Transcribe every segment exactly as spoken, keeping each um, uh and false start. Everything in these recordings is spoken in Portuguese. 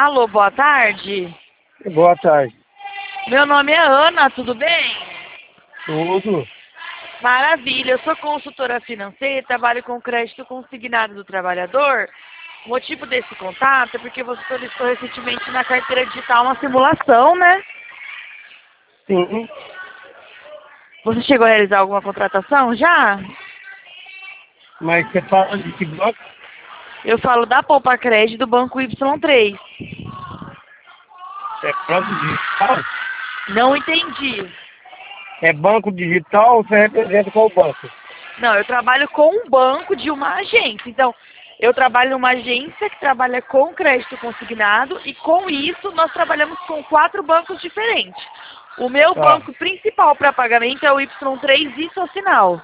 Alô, boa tarde. Boa tarde. Meu nome é Ana, tudo bem? Tudo? Maravilha, eu sou consultora financeira e trabalho com crédito consignado do trabalhador. O motivo desse contato é porque você solicitou recentemente na carteira digital uma simulação, né? Sim. Você chegou a realizar alguma contratação já? Mas você fala de que banco? Eu falo da Poupa Crédito do Banco Y três. É banco digital? Não entendi. É banco digital ou você representa qual banco? Não, eu trabalho com um banco de uma agência. Então, eu trabalho numa agência que trabalha com crédito consignado e com isso nós trabalhamos com quatro bancos diferentes. O meu Tá. banco principal para pagamento é o Y três e Socinal.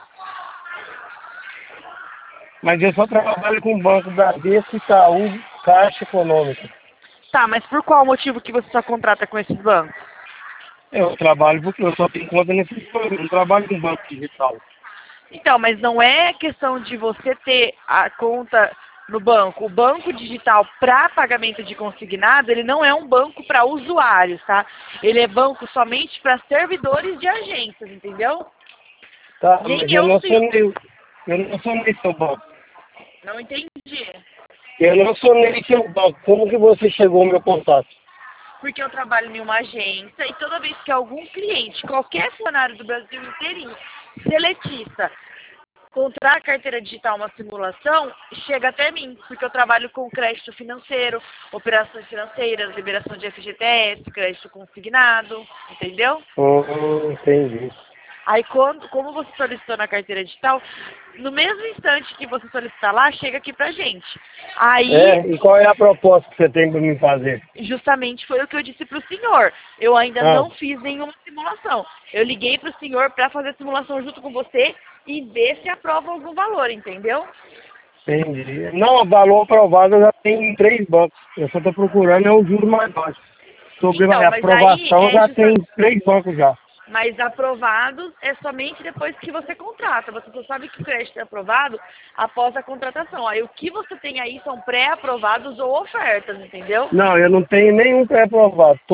Mas eu só trabalho com banco Bradesco, Itaú, Caixa Econômica. Tá, mas por qual motivo que você só contrata com esses bancos? Eu trabalho porque eu só tenho conta nesses bancos, eu não trabalho com banco digital. Então, mas não é questão de você ter a conta no banco. O banco digital para pagamento de consignado, ele não é um banco para usuários, tá? Ele é banco somente para servidores de agências, entendeu? Tá, Nem mas eu eu não sei. sou nem, eu não sou nem seu banco. Não entendi. Eu não sou nem seu banco. Como que você chegou ao meu contato? Porque eu trabalho em uma agência e toda vez que algum cliente, qualquer funcionário do Brasil inteirinho, seletista, encontrar a carteira digital uma simulação, chega até mim, porque eu trabalho com crédito financeiro, operações financeiras, liberação de F G T S, crédito consignado, entendeu? Hum, entendi. Aí, quando, como você solicitou na carteira digital, no mesmo instante que você solicitar lá, chega aqui pra gente. Aí, É, e qual é a proposta que você tem para me fazer? justamente foi o que eu disse para o senhor. Eu ainda Ah, não fiz nenhuma simulação. Eu liguei para o senhor para fazer a simulação junto com você e ver se aprova algum valor, entendeu? entendi. Não, o valor aprovado eu já tenho em três bancos. Eu só estou procurando é o juro mais baixo. Sobre Então, a mas aí aprovação é já justa... tem três bancos já. Mas aprovados é somente depois que você contrata. Você só sabe que o crédito é aprovado após a contratação. Aí o que você tem aí são pré-aprovados ou ofertas, entendeu? Não, eu não tenho nenhum pré-aprovado.